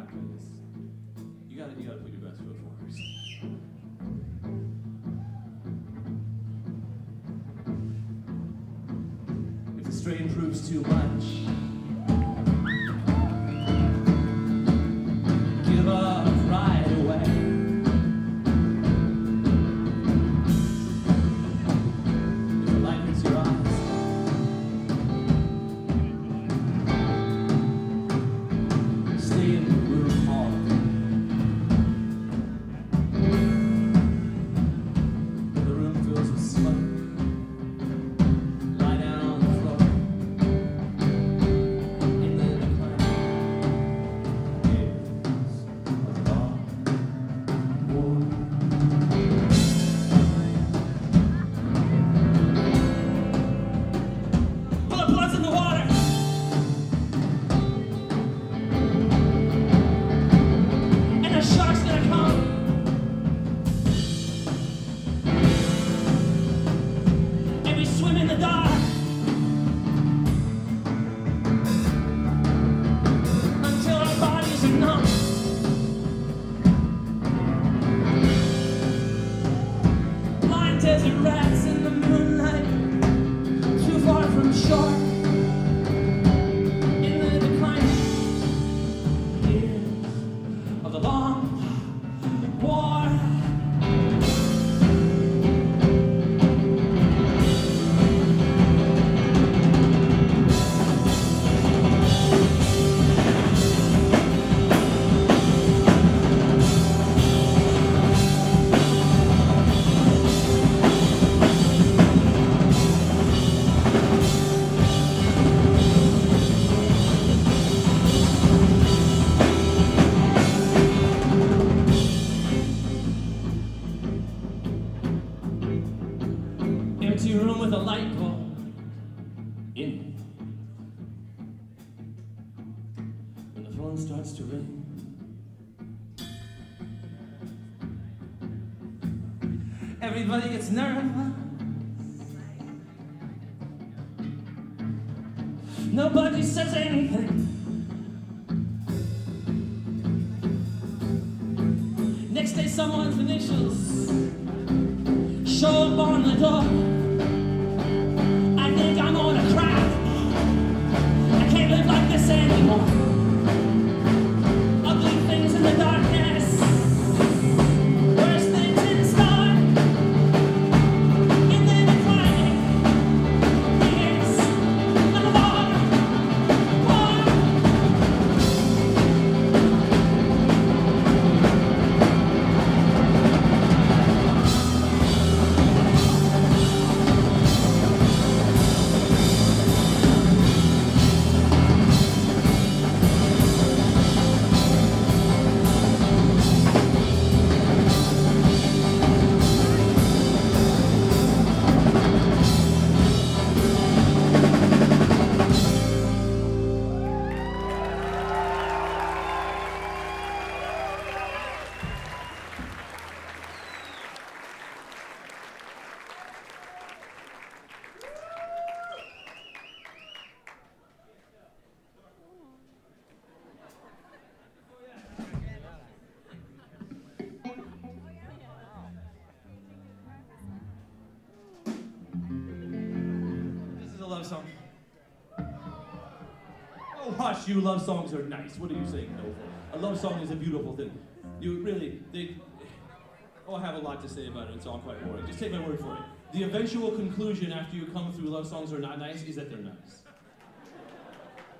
happen is you gotta put your best foot forward. If the strain proves too much, give up right away. If the light hits your eyes, stay in the room all day. The room fills with smoke. Lie down on the floor. In the decline years of long war. Well, the blood's in the water. And the shark's gonna come. And we swim in the dark until our bodies are numb. Blind desert rats in the moonlight, too far from shore. In the declining years of the long war. Empty room with a light bulb in it. When the phone starts to ring, everybody gets nervous. Nobody says anything. Next day, someone's initials show up on the door. I think I'm gonna cry. I can't live like this anymore. Ugly things in the darkness. Worst things in store. In the declining years of the war. This is a love song. Oh, hush, you love songs are nice. What are you saying no for? A love song is a beautiful thing. You really, I have a lot to say about it. It's all quite boring. Just take my word for it. The eventual conclusion after you come through love songs are not nice is that they're nice.